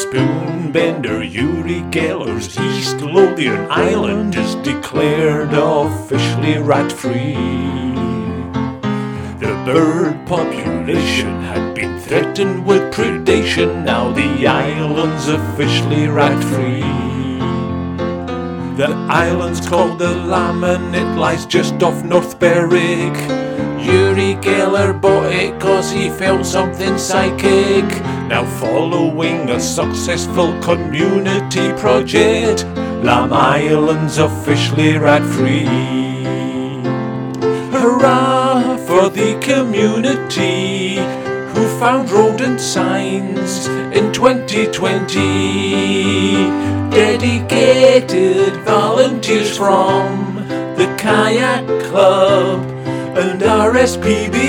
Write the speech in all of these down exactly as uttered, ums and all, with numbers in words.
Spoonbender Uri Geller's East Lothian Island is declared officially rat-free. The bird population had been threatened with predation, now the island's officially rat-free. The island's called the Lamb and it lies just off North Berwick. Uri Geller bought it cause he felt something psychic. Now following a successful community project, Lamb Island's officially rat-free. Hurrah for the community who found rodent signs in twenty twenty. Dedicated volunteers from the Kayak Club and R S P B.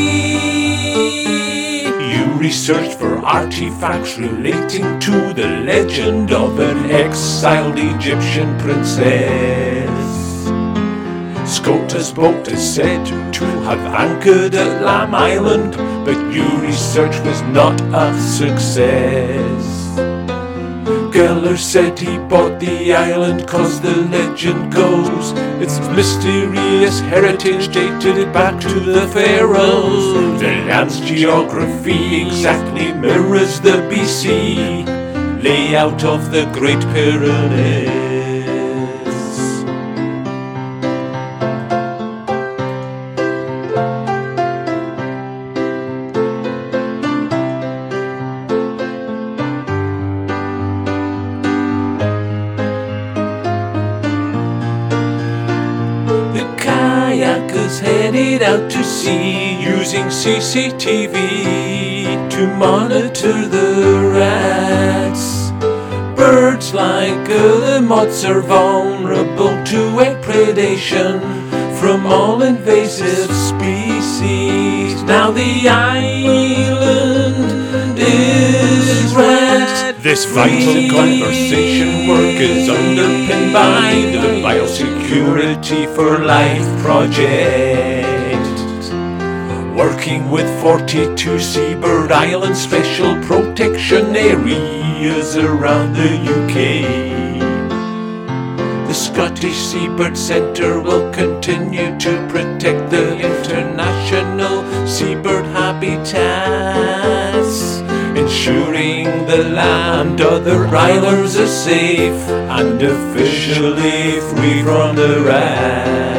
You researched for artifacts relating to the legend of an exiled Egyptian princess. Scotus boat is said to have anchored at Lamb Island, but your research was not a success. Geller said he bought the island cause the legend goes its mysterious heritage dated it back to the pharaohs. The land's geography exactly mirrors the B C layout of the Great Pyramids. Kayakers headed out to sea using C C T V to monitor the rats. Birds like guillemots are vulnerable to egg predation from all invasive species. Now the island is rat. This vital conversation work is underpinned by the Biosecurity for Life project, working with forty-two seabird island special protection areas around the U K. The Scottish Seabird Centre will continue to protect the international seabird habitats, ensuring the land other islands are safe and officially free from the rats.